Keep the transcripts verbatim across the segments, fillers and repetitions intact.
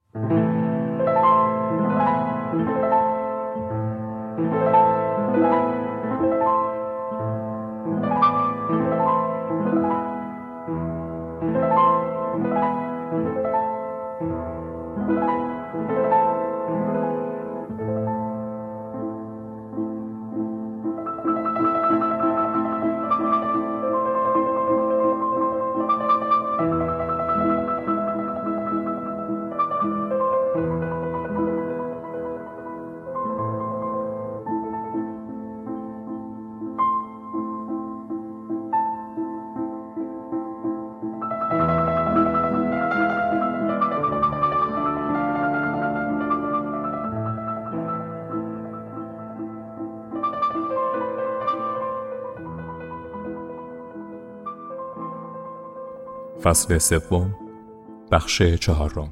فصل سوم، بخش چهارم.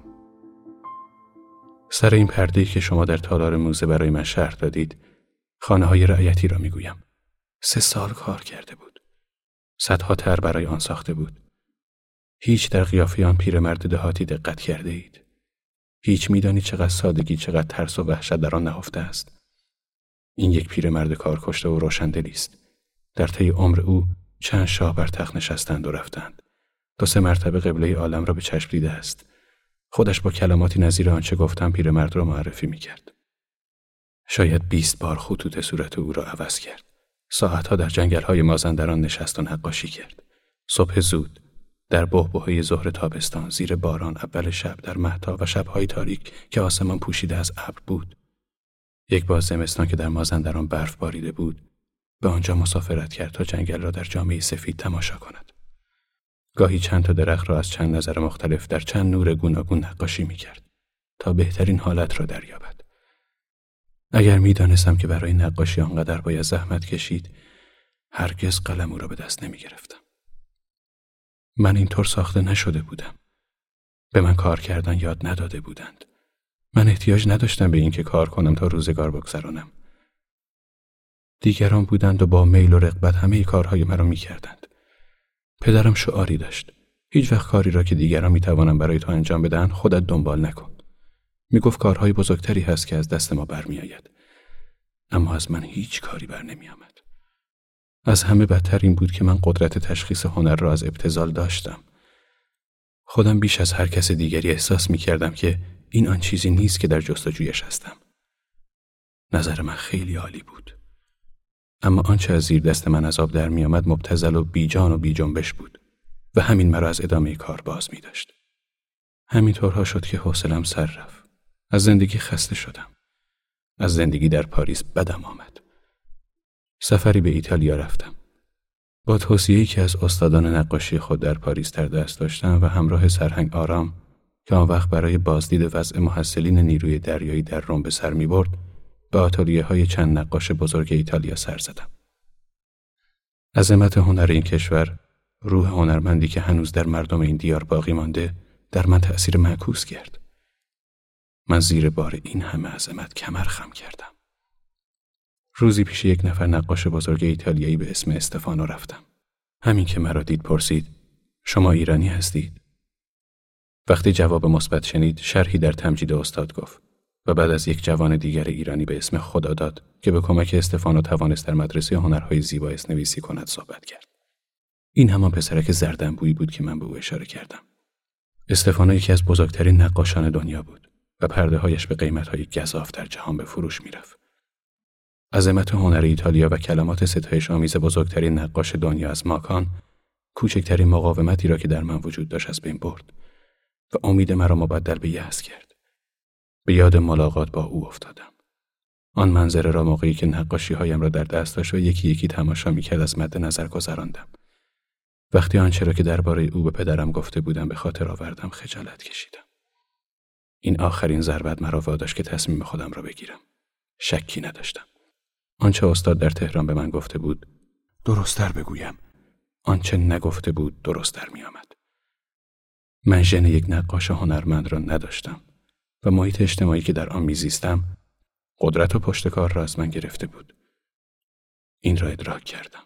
سر این پرده‌ای که شما در تالار موزه برای من شرح دادید، خانه های رعیتی را میگویم. سه سال کار کرده بود. صدها تر برای آن ساخته بود. هیچ در قیافه آن پیرمرد دهاتی دقت کرده اید. هیچ میدانید چقدر سادگی، چقدر ترس و وحشت در آن نهفته است. این یک پیرمرد کارکشته و روشندلی است. در طی عمر او چند شاه بر تخت نشستند و رفتند. دو سه مرتبه قبله عالم را به چشم دیده است. خودش با کلماتی نظیر آنچه گفتم پیرمرد را معرفی می‌کرد. شاید بیست بار خطوط صورت او را عوض کرد. ساعتها در جنگل‌های مازندران نشست و نقاشی کرد. صبح زود، در بحبوحه ظهر تابستان، زیر باران، اول شب، در مهتاب و شب‌های تاریک که آسمان پوشیده از ابر بود. یک بار زمستان که در مازندران برف باریده بود، به آنجا مسافرت کرد تا جنگل را در جامه‌ای سفید تماشا کند. گاهی چند تا درخت را از چند نظر مختلف در چند نور گوناگون نقاشی می‌کرد تا بهترین حالت را دریابد. اگر می‌دانستم که برای نقاشی آنقدر باید زحمت کشید، هرگز قلم او را به دست نمی‌گرفتم. من اینطور ساخته نشده بودم. به من کار کردن یاد نداده بودند. من احتیاج نداشتم به این که کار کنم تا روزگار بگذرانم. دیگران بودند و با میل و رغبت همه کارهای مرا می‌کردند. پدرم شعاری داشت: هیچ وقت کاری را که دیگران می‌توانند برای تو انجام بدن خودت دنبال نکن. میگفت کارهای بزرگتری هست که از دست ما برمیآید. اما از من هیچ کاری بر نمی‌آمد. از همه بدتر این بود که من قدرت تشخیص هنر را از ابتذال داشتم. خودم بیش از هر کس دیگری احساس می‌کردم که این آن چیزی نیست که در جستجویش هستم. نظر من خیلی عالی بود. اما آنچه از زیر دست من از آب در می آمد مبتذل و بی جان و بی جنبش بود و همین مرا از ادامه کار باز می داشت. همین طورها شد که حوصله‌ام سر رفت. از زندگی خسته شدم. از زندگی در پاریس بدم آمد. سفری به ایتالیا رفتم. با توصیه‌ای که از استادان نقاشی خود در پاریس در دست داشتم و همراه سرهنگ آرام که آن وقت برای بازدید وضع محصلین نیروی دریایی در رم به سر می برد، به آتلیه‌های چند نقاش بزرگ ایتالیا سر زدم. عظمت هنر این کشور، روح هنرمندی که هنوز در مردم این دیار باقی مانده، در من تأثیر معکوس کرد. من زیر بار این همه عظمت کمر خم کردم. روزی پیش یک نفر نقاش بزرگ ایتالیایی به اسم استفانو رفتم. همین که مرا دید پرسید: شما ایرانی هستید؟ وقتی جواب مثبت شنید، شرحی در تمجید استاد گفت و بعد از یک جوان دیگر ایرانی به اسم خداداد که به کمک استفانو توانست در مدرسه هنرهای زیبا اسنویسی کند صحبت کرد. این همان پسرک زردنبویی بود که من به او اشاره کردم. استفانو یکی از بزرگترین نقاشان دنیا بود و پرده‌هایش به قیمت‌های گزاف در جهان به فروش می‌رفت. عظمت هنر ایتالیا و کلمات ستایش آمیز بزرگترین نقاش دنیا از ماکان، کوچکترین مقاومتی را که در من وجود داشت از بین برد و امید مرا مبدل به یأس کرد. به یاد ملاقات با او افتادم. آن منظره را موقعی که نقاشی‌هایم را در دست داشت و یکی یکی تماشا می‌کرد از مد نظر گذراندم. وقتی آنچه را که درباره او به پدرم گفته بودم به خاطر آوردم، خجالت کشیدم. این آخرین ضربت مرا واداشت که تصمیم خودم را بگیرم. شکی نداشتم. آنچه استاد در تهران به من گفته بود، درست‌تر بگویم، آنچه نگفته بود درست‌تر می‌آمد. من ژن یک نقاش هنرمند را نداشتم و محیط اجتماعی که در آن میزیستم قدرت و پشتکار را از من گرفته بود. این را ادراک کردم.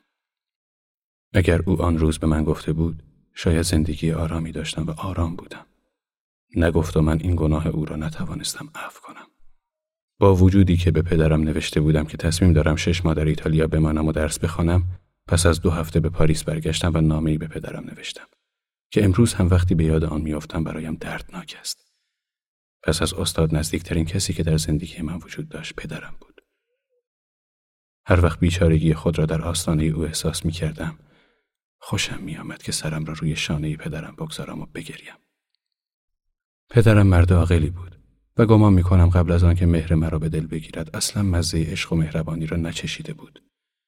اگر او آن روز به من گفته بود، شاید زندگی آرامی داشتم و آرام بودم. نگفت و من این گناه او را نتوانستم عفو کنم. با وجودی که به پدرم نوشته بودم که تصمیم دارم شش ماه در ایتالیا بمانم و درس بخوانم، پس از دو هفته به پاریس برگشتم و نامه‌ای به پدرم نوشتم که امروز هم وقتی به یاد آن میافتم برایم دردناک است. پس از استاد نزدیکترین کسی که در زندگی من وجود داشت پدرم بود. هر وقت بیچارگی خود را در آستانه او احساس می کردم، خوشم می آمد که سرم را روی شانه پدرم بگذارم و بگریم. پدرم مرد عاقلی بود و گمان می کنم قبل از آن که مهر مرا به دل بگیرد اصلا مزه عشق و مهربانی را نچشیده بود.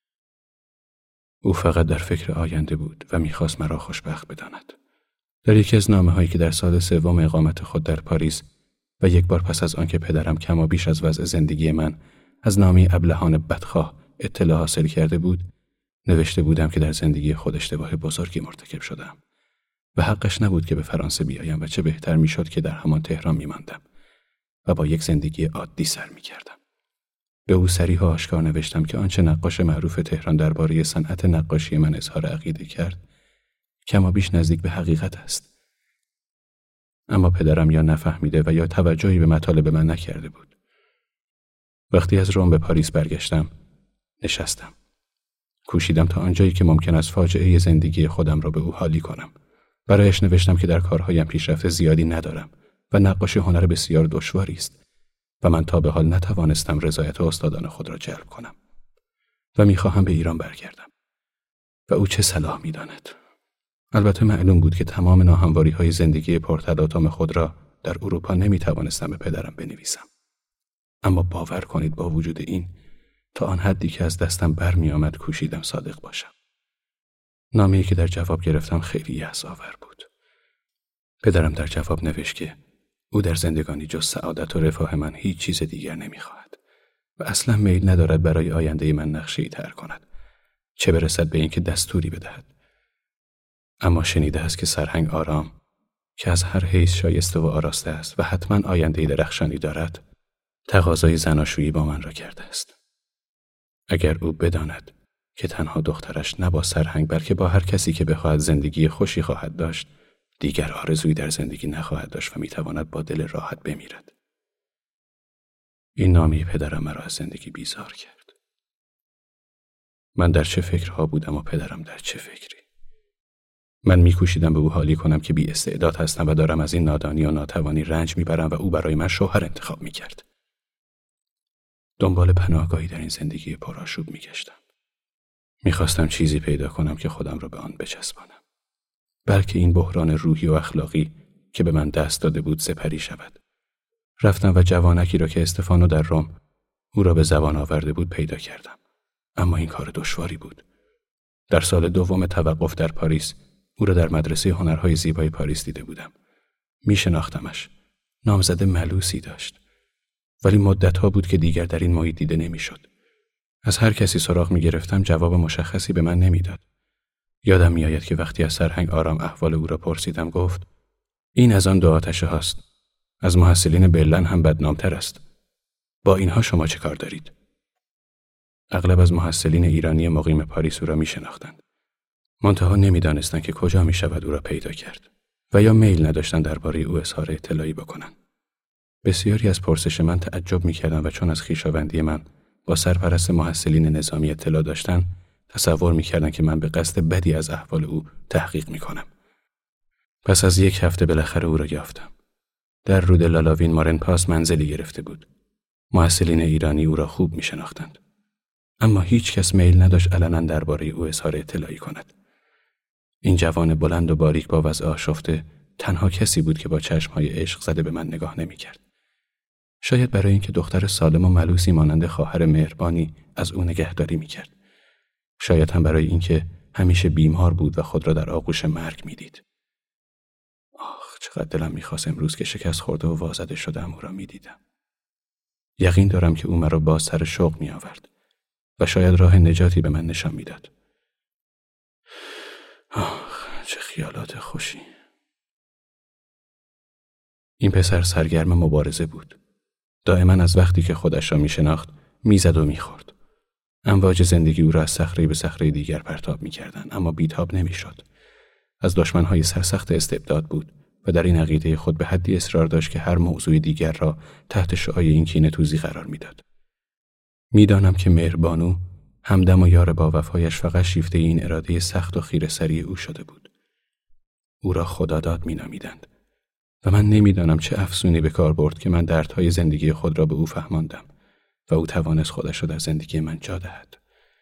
او فقط در فکر آینده بود و می‌خواست مرا خوشبخت بداند. در یکی از نامه‌هایی که در سال سوم اقامت خود در پاریس و یک بار پس از آنکه پدرم کما بیش از وضع زندگی من از نامی ابلهان بدخواه اطلاع حاصل کرده بود، نوشته بودم که در زندگی خود اشتباه بزرگی مرتکب شدم و حقش نبود که به فرانسه بیایم و چه بهتر میشد که در همان تهران میماندم و با یک زندگی عادی سر میکردم. به او صریح و آشکار نوشتم که آنچه نقاش معروف تهران درباره صنعت نقاشی من اظهار عقیده کرد کما بیش نزدیک به حقیقت است. اما پدرم یا نفهمیده و یا توجهی به مطالب من نکرده بود. وقتی از روم به پاریس برگشتم، نشستم. کوشیدم تا آنجایی که ممکن است فاجعه زندگی خودم را به او حالی کنم. برایش نوشتم که در کارهایم پیشرفت زیادی ندارم و نقاشی هنر بسیار دشواری است و من تا به حال نتوانستم رضایت استادان خود را جلب کنم و میخواهم به ایران برگردم. و او چه صلاح میداند؟ البته معلوم بود که تمام ناهمواری‌های زندگی پرتلاطم خود را در اروپا نمیتوانستم به پدرم بنویسم. اما باور کنید با وجود این، تا آن حدی که از دستم برمی آمد کوشیدم صادق باشم. نامه‌ای که در جواب گرفتم خیلی یأس‌آور بود. پدرم در جواب نوشت که او در زندگانی جز سعادت و رفاه من هیچ چیز دیگر نمیخواهد و اصلا میل ندارد برای آینده من نقشه‌ای طرح کند، چه برسد به اینکه دستوری بدهد. اما شنیده است که سرهنگ آرام که از هر حیث شایسته و آراسته است و حتما آینده درخشانی دارد، تقاضای زناشویی با من را کرده است. اگر او بداند که تنها دخترش نه با سرهنگ بلکه با هر کسی که بخواهد زندگی خوشی خواهد داشت، دیگر آرزویی در زندگی نخواهد داشت و میتواند با دل راحت بمیرد. این نامه پدرم مرا از زندگی بیزار کرد. من در چه فکرها بودم و پدرم در چه فکری؟ من میکوشیدم به او حالی کنم که بی استعداد هستم و دارم از این نادانی و ناتوانی رنج میبرم و او برای من شوهر انتخاب میکرد. دنبال پناهگاهی در این زندگی پرآشوب میگشتم. میخواستم چیزی پیدا کنم که خودم را به آن بچسبانم. بلکه این بحران روحی و اخلاقی که به من دست داده بود سپری شود. رفتم و جوانکی را که استفانو در روم او را به زبان آورده بود پیدا کردم. اما این کار دشواری بود. در سال دوم توقف در پاریس او را در مدرسه هنرهای زیبای پاریس دیده بودم. می شناختمش. نامزد ملوسی داشت. ولی مدتها بود که دیگر در این محیط دیده نمی شد. از هر کسی سراغ می گرفتم جواب مشخصی به من نمی داد. یادم می آید که وقتی از سرهنگ آرام احوال او را پرسیدم گفت این از آن دو آتشه هاست. از محصلین بلن هم بدنامتر است. با اینها شما چه کار دارید؟ اغلب از محصلین ایرانی مقیم پاریس او را می شناختند. منتها نمی دانستند که کجا می شود او را پیدا کرد و یا میل نداشتند درباره او اظهار اطلاعی بکنند. بسیاری از پرسش من تعجب می کردند و چون از خویشاوندی من با سرپرست محصلین نظامی اطلاع داشتند، تصور می کردند که من به قصد بدی از احوال او تحقیق می کنم. پس از یک هفته بالاخره او را یافتم. در رود لالاوین مارن پاس منزلی گرفته بود. محصلین ایرانی او را خوب می شناختند. اما هیچ کس میل نداشت علنا درباره او اظهار اطلاعی کند. این جوان بلند و باریک با وضع آشفته تنها کسی بود که با چشمهای عشق زده به من نگاه نمی کرد. شاید برای اینکه دختر سالم و ملوسی مانند خواهر مهربانی از او نگهداری می کرد. شاید هم برای اینکه همیشه بیمار بود و خود را در آغوش مرگ می دید. آخ، چقدر دلم می خواست امروز که شکست خورده و وازده شدم او را می دیدم. یقین دارم که او مرا باز سر شوق می آورد و شاید راه نجاتی به من نشان می داد. آخ، چه خیالات خوشی. این پسر سرگرم مبارزه بود. دائما از وقتی که خودش را می شناخت می زد و می خورد. امواج زندگی او را از صخره به صخره دیگر پرتاب می کردن، اما بیتاب نمی شد. از دشمنهای سرسخت استبداد بود و در این عقیده خود به حدی اصرار داشت که هر موضوع دیگر را تحت شعاع این کینه‌توزی قرار میداد. میدانم که مهربانو همدم و یار با وفایش فقط شیفته این اراده سخت و خیره‌سری او شده بود. او را خداداد می‌نامیدند و من نمیدانم چه افسونی به کار برد که من دردهای زندگی خود را به او فهماندم و او توانست خودش را در زندگی من جا دهد.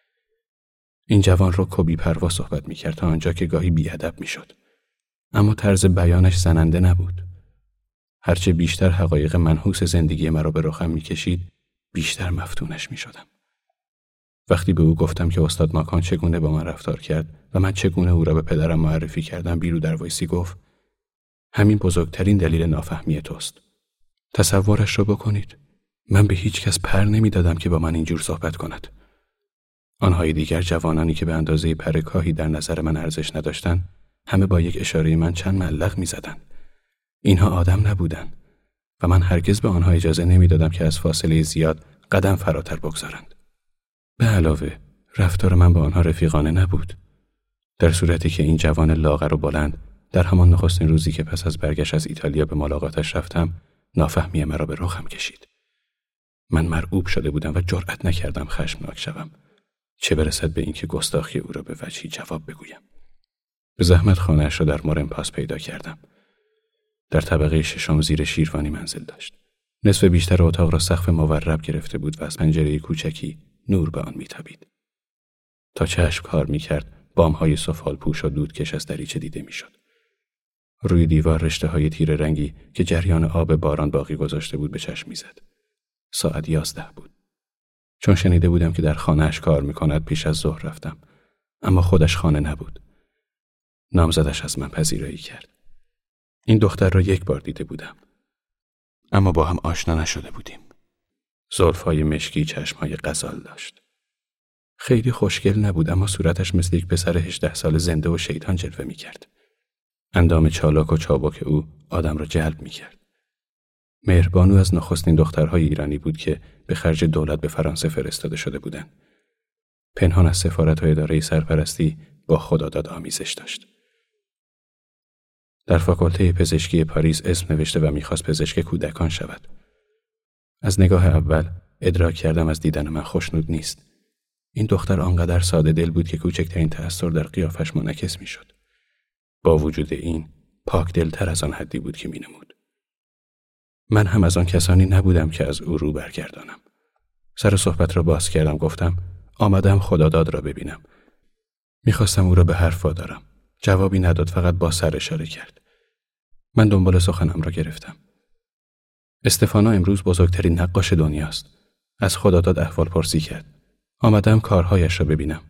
این جوان رو کبی پروا صحبت می‌کرد تا آنجا که گاهی بی‌ادب می‌شد، اما طرز بیانش زننده نبود. هرچه بیشتر حقایق منحوس زندگی مرا به رخم می‌کشید، بیشتر مفتونش می‌شدم. وقتی به او گفتم که استاد ماکان چگونه با من رفتار کرد و من چگونه او را به پدرم معرفی کردم، بیرو در وایسی گفت: همین بزرگترین دلیل نافهمی توست. تصورش را بکنید. من به هیچ کس پر نمی‌دادم که با من اینجور صحبت کند. آنهای دیگر جوانانی که به اندازه پر کاهی در نظر من ارزش نداشتند، همه با یک اشاره من چند معلق می‌زدند. اینها آدم نبودند و من هرگز به آنها اجازه نمی‌دادم که از فاصله زیاد قدم فراتر بگذارند. به علاوه رفتار من با آنها رفیقانه نبود، در صورتی که این جوان لاغر و بلند در همان نخستین روزی که پس از برگشت از ایتالیا به ملاقاتش رفتم، نافهمی مرا به رخم کشید. من مرعوب شده بودم و جرأت نکردم خشمناک شوم، چه برسد به اینکه گستاخی او را به وجهی جواب بگویم. به زحمت خانه‌اش را در مورن پاس پیدا کردم. در طبقه ششم زیر شیروانی منزل داشت. نصف بیشتر اتاق را سقف مورب گرفته بود و از پنجره کوچکی نور به آن میتابید. تا چشم کار میکرد، بامهای سفال پوش و دودکش از دریچه دیده میشد. روی دیوار رشته های تیره رنگی که جریان آب باران باقی گذاشته بود به چشم میزد. ساعت یازده بود. چون شنیده بودم که در خانه‌اش کار میکند پیش از ظهر رفتم، اما خودش خانه نبود. نامزدش از من پذیرایی کرد. این دختر را یک بار دیده بودم، اما با هم آشنا نشده بودیم. زلف‌های مشکی، چشم‌های غزال داشت. خیلی خوشگل نبود، اما صورتش مثل یک پسر هجده ساله زنده و شیطان جلوه می‌کرد. اندام چالاک و چابک او آدم را جلب می‌کرد. مهربانو از نخستین دخترهای ایرانی بود که به خرج دولت به فرانسه فرستاده شده بودند. پنهان از سفارت و اداره سرپرستی با خداداد آمیزش داشت. در فاکولته پزشکی پاریس اسم نوشته و می‌خواست پزشک کودکان شود. از نگاه اول ادراک کردم از دیدن من خوشنود نیست. این دختر آنقدر ساده دل بود که کوچکترین تأثیر در قیافش منعکس می‌شد. با وجود این پاک دلتر از آن حدی بود که می‌نمود. من هم از آن کسانی نبودم که از او رو برگردانم. سر صحبت را باز کردم، گفتم آمدم خداداد را ببینم. می‌خواستم او را به حرف وادارم. جوابی نداد، فقط با سر اشاره کرد. من دنبال سخنم را گرفتم. استفانا امروز بزرگترین نقاش دنیاست. از خداداد احوال پرسی کرد. آمدم کارهایش را ببینم.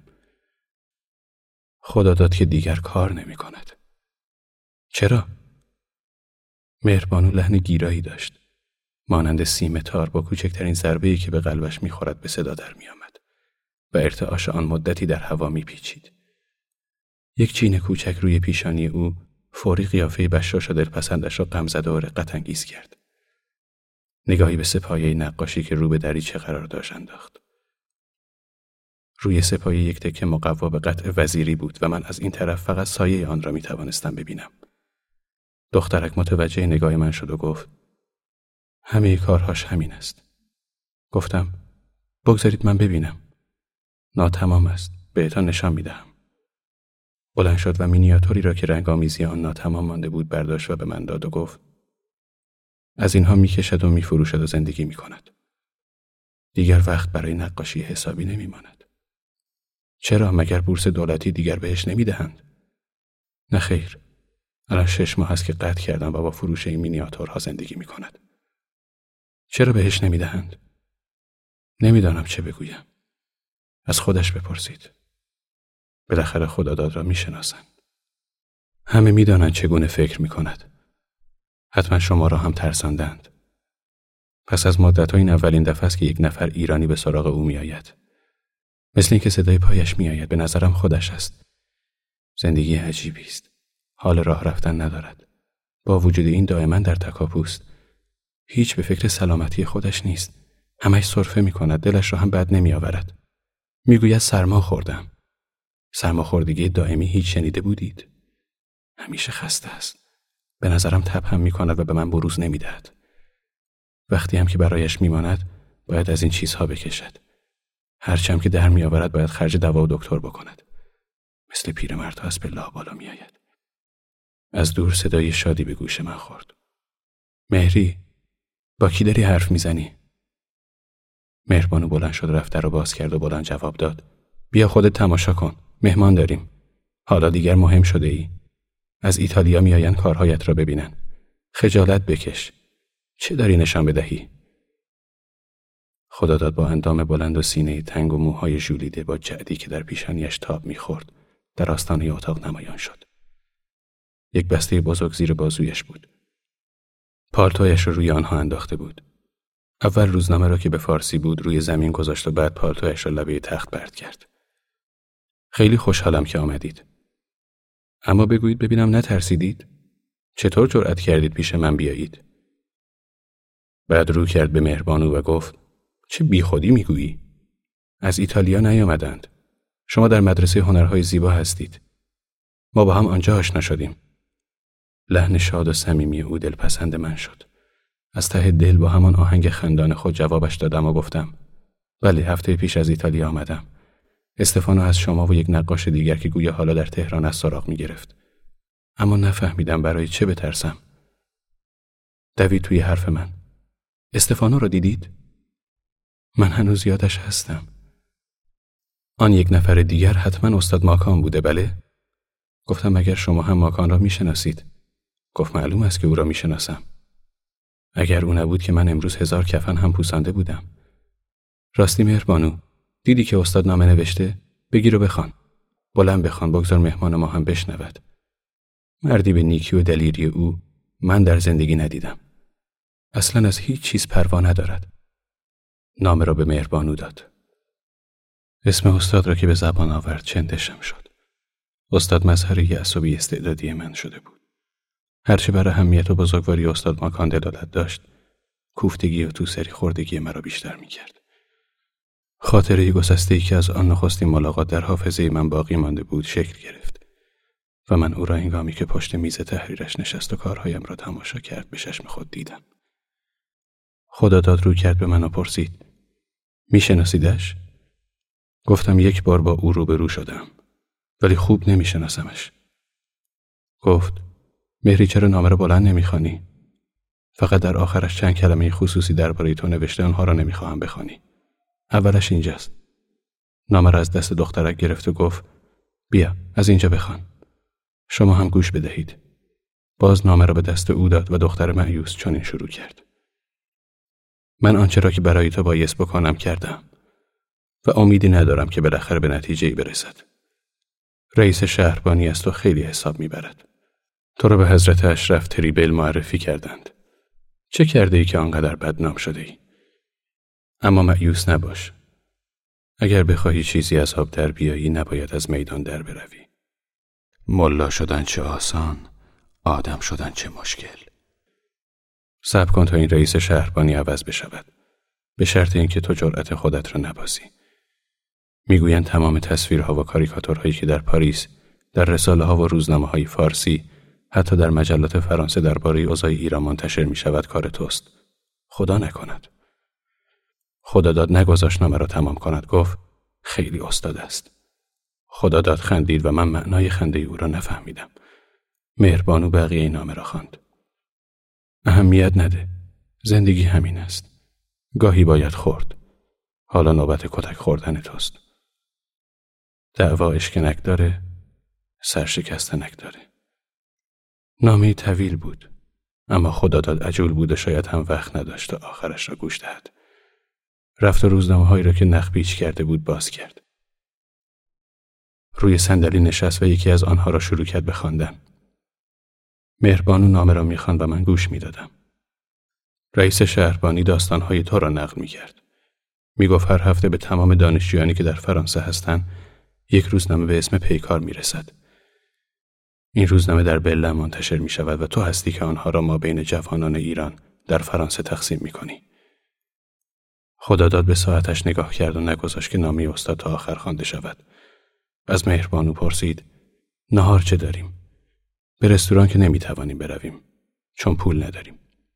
خداداد که دیگر کار نمی کند. چرا؟ مهربانو لحن گیرایی داشت. مانند سیم تار با کوچکترین ضربه‌ای که به قلبش می‌خورد به صدا در می‌آمد و ارتعاش آن مدتی در هوا می‌پیچید. یک چین کوچک روی پیشانی او فوری قیافه بشاش و دلپسندش را غمزده و رقت انگیز کرد. نگاهی به سپایه نقاشی که رو به دریچه قرار داشت انداخت. روی سپایه یک تکه مقوا به قطع وزیری بود و من از این طرف فقط سایه آن را می توانستم ببینم. دخترک متوجه نگاه من شد و گفت: همه کارهاش همین است. گفتم: بگذارید من ببینم. ناتمام است. بهتان نشان می دهم. بلند شد و مینیاتوری را که رنگامیزی آن ناتمام مانده بود برداشت و به من داد و گفت: از اینها می کشد و می فروشد و زندگی می کند. دیگر وقت برای نقاشی حسابی نمی ماند. چرا؟ مگر بورس دولتی دیگر بهش نمی دهند؟ نه خیر. الان شش ماه است که قطع کردم و با فروش این مینیاتورها زندگی می کند. چرا بهش نمی دهند؟ نمیدانم چه بگویم. از خودش بپرسید. بالاخره خداداد را می شناسند. همه می دانند چگونه فکر می کند. حتما شما را هم ترساندند. پس از مدت ها این اولین دفعه است که یک نفر ایرانی به سراغ او می آید. مثل اینکه صدای پایش می آید. به نظرم خودش است. زندگی عجیبی است. حال راه رفتن ندارد. با وجود این دائما در تکاپوست. هیچ به فکر سلامتی خودش نیست. همش سرفه می کند. دلش را هم بد نمی آورد. می گوید سرما خوردم. سرماخوردگی دائمی هیچ شنیده بودید؟ همیشه خسته است. به نظرم تب هم می کند و به من بروز نمی دهد. وقتی هم که برایش می ماند باید از این چیزها بکشد. هرچم که در می آورد باید خرج دوا و دکتر بکند. مثل پیرمردها از پله بالا می آید. از دور صدای شادی به گوش من خورد. مهری، با کی داری حرف می زنی؟ مهربانو بلند شد، رفت در رو باز کرد و بلند جواب داد. بیا خودت تماشا کن. مهمان داریم. حالا دیگر مهم شده ای. از ایتالیا می آیند کارهایت را ببینن. خجالت بکش. چه داری نشان بدهی؟ خداداد با اندام بلند و سینه تنگ و موهای ژولیده با جعدی که در پیشانیش تاب می خورد در آستانه اتاق نمایان شد. یک بسته بزرگ زیر بازویش بود. پالتویش را روی آنها انداخته بود. اول روزنامه را که به فارسی بود روی زمین گذاشت و بعد پالتویش را لبه تخت پرت کرد. خیلی خوشحالم که آمدید. اما بگویید ببینم نترسیدید؟ چطور جرأت کردید پیش من بیایید؟ بعد رو کرد به مهربانو و گفت چه بیخودی میگویی؟ از ایتالیا نیامدند. شما در مدرسه هنرهای زیبا هستید. ما با هم آنجا آشنا شدیم. لحن شاد و صمیمی او دلپسند من شد. از ته دل با همان آهنگ خندان خود جوابش دادم و گفتم بله، هفته پیش از ایتالیا آمدم. استفانو از شما و یک نقاش دیگر که گویا حالا در تهران از سراغ می گرفت. اما نفهمیدم برای چه بترسم. دوید توی حرف من. استفانو را دیدید؟ من هنوز یادش هستم. آن یک نفر دیگر حتما استاد ماکان بوده، بله؟ گفتم مگر شما هم ماکان را می شناسید؟ گفت معلوم است که او را می شناسم. اگر او نبود که من امروز هزار کفن هم پوسانده بودم. راستی مهربانو، دیدی که استاد نامه نوشته؟ بگیر و بخوان. بلند بخوان، بگذار مهمان ما هم بشنود. مردی به نیکی و دلیری او من در زندگی ندیدم. اصلا از هیچ چیز پروا ندارد. نامه را به مهربانو داد. اسم استاد را که به زبان آورد چندشم شد. استاد مظهر یأس و بی‌استعدادی من شده بود. هرچه بر اهمیت و بزرگواری استاد ماکان دلالت داشت، کوفتگی و توسری خوردگی مرا بیشتر می‌کرد. خاطره گسسته‌ای که از آن نخستین ملاقات در حافظه من باقی مانده بود شکل گرفت و من او را هنگامی که پشت میز تحریرش نشست و کارهایم را تماشا کرد به چشم خود دیدم. خداداد رو کرد به من و پرسید میشناسیدش؟ گفتم یک بار با او روبرو شدم ولی خوب نمیشناسمش. گفت مهری چرا نامه را بلند نمیخوانی؟ فقط در آخرش چند کلمه خصوصی درباره تو نوشته، آنها را نمیخواهم بخوانی. اولش اینجاست. نامه را از دست دخترک گرفت و گفت بیا از اینجا بخوان. شما هم گوش بدهید. باز نامه را به دست او داد و دختر مایوس چنین شروع کرد. من آنچه را که برای تو بایست بکنم کردم و امیدی ندارم که بالاخره به نتیجه‌ای برسد. رئیس شهربانی از تو خیلی حساب میبرد. تو را به حضرت اشرف تریبل معرفی کردند. چه کرده ای که آنقدر بدنام شده ای؟ اما مایوس نباش. اگر بخواهی چیزی از آب در بیایی نباید از میدان در بروی. ملا شدن چه آسان، آدم شدن چه مشکل. صبر کن تا این رئیس شهربانی عوض بشود، به شرط اینکه تو جرأت خودت را نبازی. میگویند تمام تصویرها و کاریکاتورهایی که در پاریس در رساله ها و روزنامه های فارسی حتی در مجلات فرانسه درباره اوضاع ایران منتشر می شود کار توست. خدا نکند. خداداد نگذاشت نامه را تمام کند. گفت خیلی استاد است. خداداد خندید و من معنای خنده او را نفهمیدم. مهربانو بقیه نامه را خواند. اهمیت نده. زندگی همین است. گاهی باید خورد. حالا نوبت کتک خوردن توست. دعوا اشکنک داره، سرشکستنک داره. نامه طویل بود، اما خداداد عجول بود و شاید هم وقت نداشت تا آخرش را گوش دهد. رفت و روزنامه هایی را که نخ پیچ کرده بود باز کرد. روی صندلی نشست و یکی از آنها را شروع کرد به خواندن. مهربانو نامه را می‌خواند و من گوش می‌دادم. رئیس شهربانی داستان‌های تو را نقل می‌کرد. می‌گفت هر هفته به تمام دانشجویانی که در فرانسه هستند یک روزنامه به اسم پیکار می‌رسد. این روزنامه در بلن منتشر می‌شود و تو هستی که آنها را ما بین جوانان ایران در فرانسه تقسیم می‌کنی. خداداد به ساعتش نگاه کرد و نگذاشت که نامه استاد تا آخر خوانده شود. از مهربانو پرسید نهار چه داریم؟ به رستوران که نمی‌توانیم برویم. چون پول نداریم.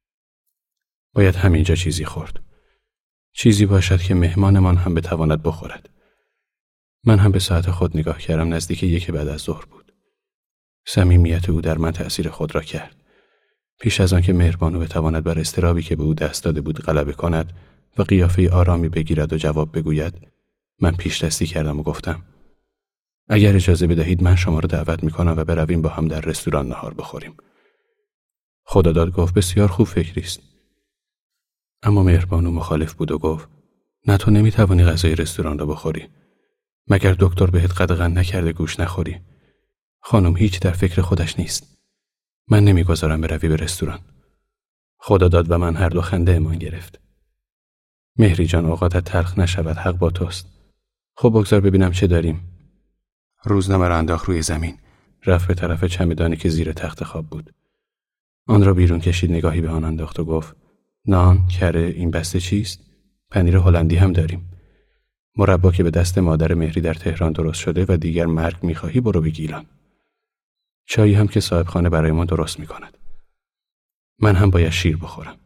باید همینجا چیزی خورد. چیزی باشد که مهمانمان هم بتواند بخورد. من هم به ساعت خود نگاه کردم. نزدیک یک بعد از ظهر بود. صمیمیت او در من تأثیر خود را کرد. پیش از آن که مهربانو بتواند بر اضطرابی که به او دست داده بود غلبه کند و قیافه آرامی بگیرد و جواب بگوید، من پیش دستی کردم و گفتم: اگر اجازه بدهید من شما را دعوت می‌کنم و برویم با هم در رستوران نهار بخوریم. خداداد گفت: بسیار خوب فکری است. اما مهربانو مخالف بود و گفت: نه، تو نمی‌توانی غذای رستوران را بخوری. مگر دکتر بهت قدغن نکرده گوش نخوری؟ خانم هیچ در فکر خودش نیست. من نمیگذارم بروی به رستوران. خداداد و من هر دو خنده امان گرفت. مهری جان، اوقاتت تلخ نشود، حق با توست. خب بگذار ببینم چه داریم. روزنامه را انداخت روی زمین. رفت به طرف چمدانی که زیر تخت خواب بود. آن را بیرون کشید، نگاهی به آن انداخت و گفت: نان، کره، این بسته چیست؟ پنیر هلندی هم داریم. مربا که به دست مادر مهری در تهران درست شده و دیگر مرگ می‌خواهی برو به گیلان. چایی هم که صاحب خانه برای ما درست می‌کند. من هم باید شیر بخورم.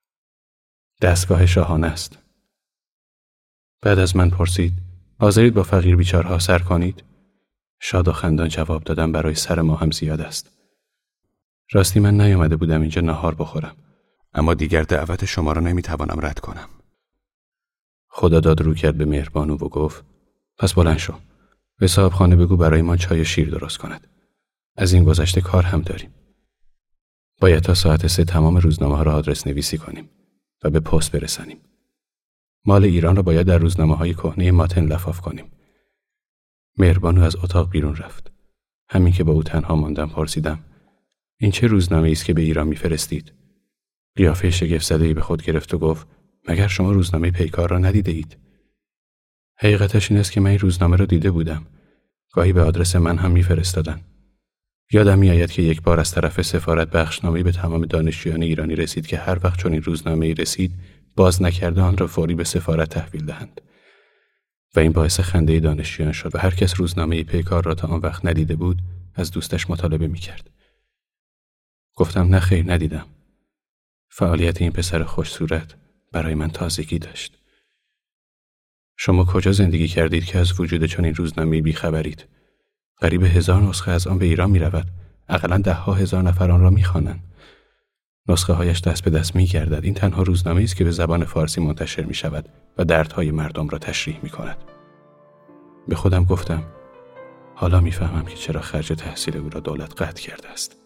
دستگاه شاهانه است. بعد از من پرسید: حاضرید با فقیر بیچارها سر کنید؟ شاد و خندان جواب دادم: برای سر ما هم زیاد است. راستی من نیامده بودم اینجا نهار بخورم، اما دیگر دعوت شما را نمیتوانم رد کنم. خداداد رو کرد به مهربانو و گفت: پس بلند شو. به صاحب خانه بگو برای ما چای و شیر درست کند. از این گذشته کار هم داریم. باید تا ساعت سه تمام روزنامه ها را آدرس نویسی کنیم و به پست برسانیم. مال ایران را باید در روزنامه های کهنه ماتن لفاف کنیم. مهربانو از اتاق بیرون رفت. همین که با او تنها ماندم پرسیدم: این چه روزنامه‌ای است که به ایران می‌فرستید؟ قیافه شگفت‌زده‌ای به خود گرفت و گفت: مگر شما روزنامه پیکار را ندیده اید؟ حقیقتش این است که من این روزنامه را دیده بودم. گاهی به آدرس من هم می‌فرستادن. یادم می‌آید که یک بار از طرف سفارت بخشنامه‌ای به تمام دانشجویان ایرانی رسید که هر وقت چون این روزنامه‌ای رسید باز نکرده آن را فوری به سفارت تحویل دهند. و این باعث خنده دانشجویان شد و هر کس روزنامه پیکار را تا آن وقت ندیده بود از دوستش مطالبه می‌کرد. گفتم: نه خیر، ندیدم. فعالیت این پسر خوش صورت برای من تازگی داشت. شما کجا زندگی کردید که از وجود چنین روزنامه‌ای بی‌خبرید؟ قریب هزار نسخه از آن به ایران می‌رود. حداقل ده ها هزار نفر آن را می‌خوانند. نسخه هایش دست به دست می‌گردد. این تنها روزنامه‌ای است که به زبان فارسی منتشر می‌شود و دردهای مردم را تشریح می‌کند. به خودم گفتم: حالا می‌فهمم که چرا خرج تحصیل او را دولت قطع کرده است.